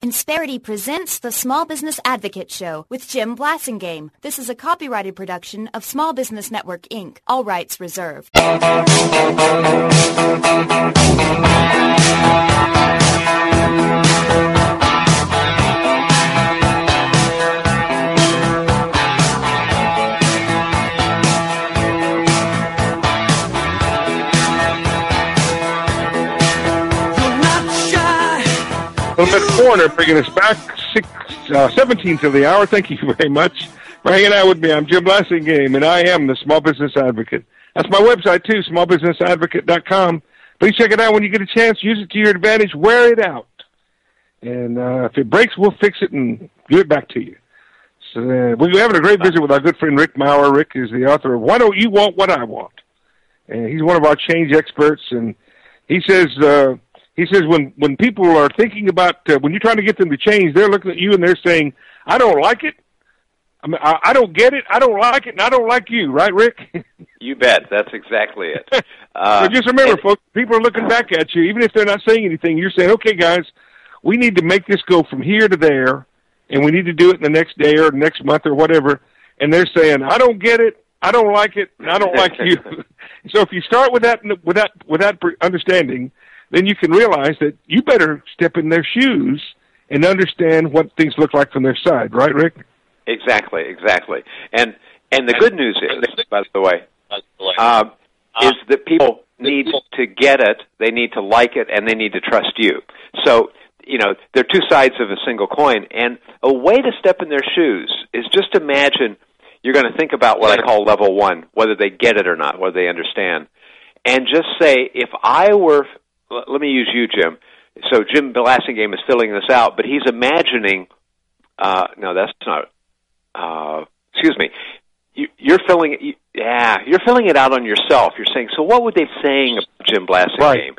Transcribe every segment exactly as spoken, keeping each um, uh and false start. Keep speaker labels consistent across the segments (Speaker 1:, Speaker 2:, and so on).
Speaker 1: Insperity presents the Small Business Advocate Show with Jim Blasingame. This is a copyrighted production of Small Business Network, Incorporated. All rights reserved.
Speaker 2: Little bit corner, bringing us back six, uh, seventeen to the hour. Thank you very much for hanging out with me. I'm Jim Blasingame, and I am the Small Business Advocate. That's my website, too, small business advocate dot com. Please check it out when you get a chance. Use it to your advantage. Wear it out. And uh, if it breaks, we'll fix it and give it back to you. So uh, we're having a great visit with our good friend Rick Maurer. Rick is the author of Why Don't You Want What I Want? And he's one of our change experts, and he says... Uh, He says when, when people are thinking about, uh, when you're trying to get them to change, they're looking at you and they're saying, I don't like it, I mean, I, I don't get it, I don't like it, and I don't like you. Right, Rick?
Speaker 3: You bet. That's exactly it.
Speaker 2: Uh, so just remember, and, folks, people are looking back at you. Even if they're not saying anything, you're saying, okay, guys, we need to make this go from here to there, and we need to do it in the next day or next month or whatever. And they're saying, I don't get it, I don't like it, and I don't like you. So if you start with that, with that, with that understanding, then you can realize that you better step in their shoes and understand what things look like from their side. Right, Rick?
Speaker 3: Exactly, exactly. And and the good news is, by the way, uh, is that people need to get it, they need to like it, and they need to trust you. So, you know, they're two sides of a single coin. And a way to step in their shoes is just imagine you're going to think about what I call level one, whether they get it or not, whether they understand. And just say, if I were... Let me use you, Jim. So Jim Blasingame is filling this out, but he's imagining. Uh, no, that's not. Uh, excuse me. You, you're filling it. You, yeah, you're filling it out on yourself. You're saying, so what would they be saying about Jim Blasingame?
Speaker 2: Right.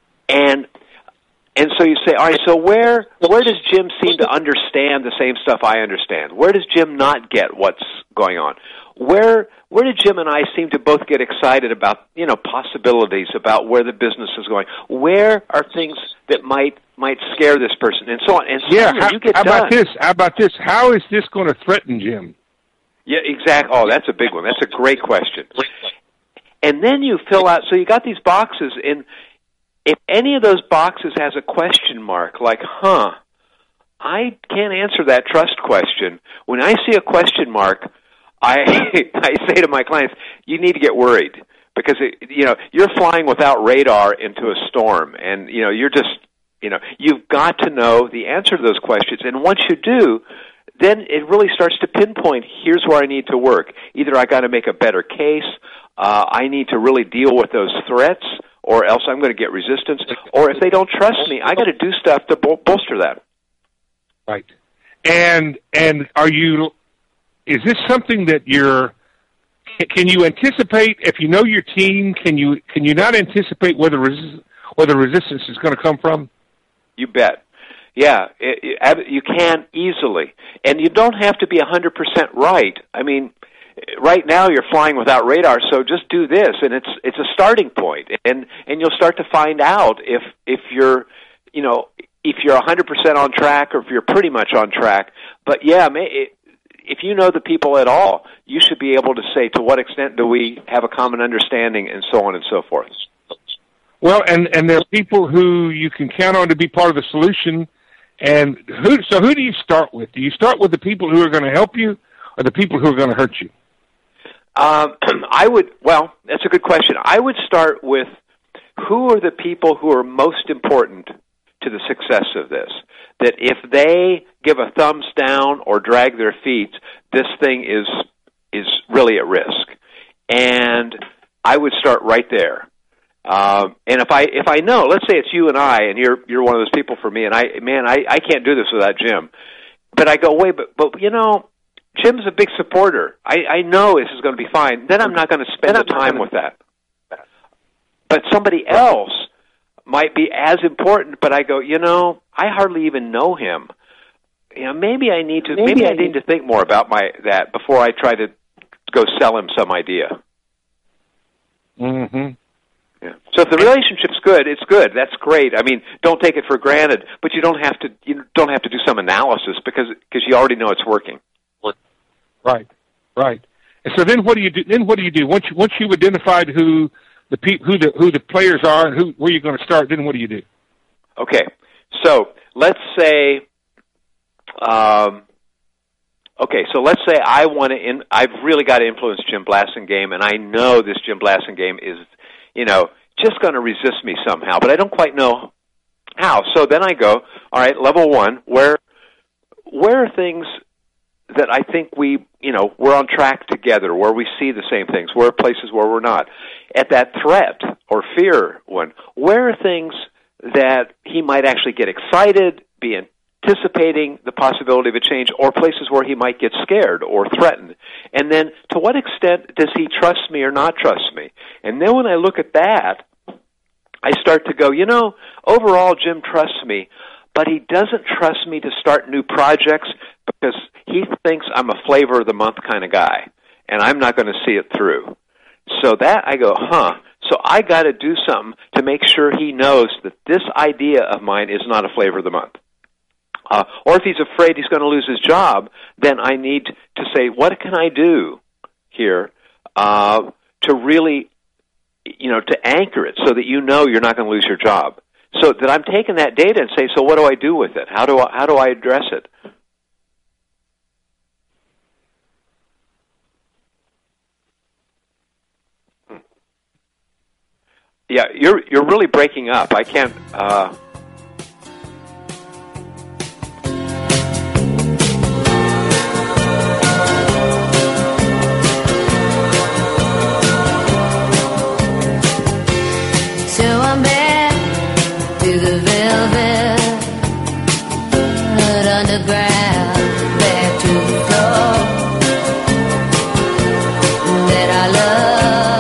Speaker 3: And and so you say, all right. So where where does Jim seem to understand the same stuff I understand? Where does Jim not get what's going on? Where where did Jim and I seem to both get excited about, you know, possibilities about where the business is going? Where are things that might might scare this person, and so on? And so
Speaker 2: yeah,
Speaker 3: on,
Speaker 2: how,
Speaker 3: you get
Speaker 2: how
Speaker 3: done.
Speaker 2: about this? How about this? How is this going to threaten Jim?
Speaker 3: Yeah, exactly. Oh, that's a big one. That's a great question. And then you fill out. So you got these boxes, and if any of those boxes has a question mark, like, huh, I can't answer that trust question. When I see a question mark, I I say to my clients, you need to get worried because it, you know you're flying without radar into a storm, and you know you're just you know you've got to know the answer to those questions. And once you do, then it really starts to pinpoint. Here's where I need to work. Either I got to make a better case, uh, I need to really deal with those threats, or else I'm going to get resistance. Or if they don't trust me, I got to do stuff to bol- bolster that.
Speaker 2: Right. And and are you? Is this something that you're, can you anticipate, if you know your team, can you can you not anticipate where the, resist, where the resistance is going to come from?
Speaker 3: You bet. Yeah, it, it, you can easily. And you don't have to be one hundred percent right. I mean, right now you're flying without radar, so just do this, and it's it's a starting point. And, and you'll start to find out if, if you're, you know, if you're one hundred percent on track or if you're pretty much on track. But yeah, it, if you know the people at all, you should be able to say to what extent do we have a common understanding and so on and so forth.
Speaker 2: Well, and, and there are people who you can count on to be part of the solution. And who? So who do you start with? Do you start with the people who are going to help you or the people who are going to hurt you?
Speaker 3: Um, I would, well, that's a good question. I would start with who are the people who are most important to the success of this. That if they give a thumbs down or drag their feet, this thing is is really at risk. And I would start right there. Um, and if I if I know, let's say it's you and I, and you're you're one of those people for me, and I man, I, I can't do this without Jim. But I go, wait, but but you know, Jim's a big supporter. I, I know this is going to be fine. Then I'm not going to spend the time with that. But somebody else might be as important, but I go, you know, I hardly even know him. You know, maybe I need to maybe, maybe I need to think more about my that before I try to go sell him some idea.
Speaker 2: Mm-hmm.
Speaker 3: Yeah. So if the relationship's good, it's good. That's great. I mean, don't take it for granted, but you don't have to you don't have to do some analysis because because you already know it's working.
Speaker 2: Right, right. And so then what do you do? Then what do you do once you, once you've identified who the pe- who the who the players are and who where you're going to start? Then what do you do?
Speaker 3: Okay, so let's say, um, okay, so let's say I want to. In, I've really got to influence Jim Blasingame, and I know this Jim Blasingame is, you know, just going to resist me somehow, but I don't quite know how. So then I go, all right, level one, where where are things that I think we, you know, we're on track together, where we see the same things, where are places where we're not. At that threat or fear one, where are things that he might actually get excited, be anticipating the possibility of a change, or places where he might get scared or threatened. And then to what extent does he trust me or not trust me? And then when I look at that, I start to go, you know, overall Jim trusts me, but he doesn't trust me to start new projects because he thinks I'm a flavor of the month kind of guy, and I'm not going to see it through. So that I go, huh, so I got to do something to make sure he knows that this idea of mine is not a flavor of the month. Uh, or if he's afraid he's going to lose his job, then I need to say, what can I do here uh, to really, you know, to anchor it so that you know you're not going to lose your job. So that I'm taking that data and say, so what do I do with it? How do I, how do I address it? Yeah, you're you're really breaking up. I can't. Uh...
Speaker 4: So I'm back to the velvet underground, back to the floor that I love.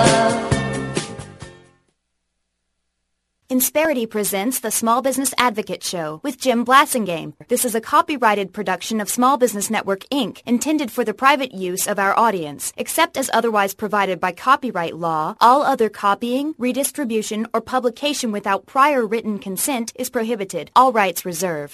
Speaker 1: Insperity presents the Small Business Advocate Show with Jim Blasingame. This is a copyrighted production of Small Business Network, Incorporated, intended for the private use of our audience. Except as otherwise provided by copyright law, all other copying, redistribution, or publication without prior written consent is prohibited. All rights reserved.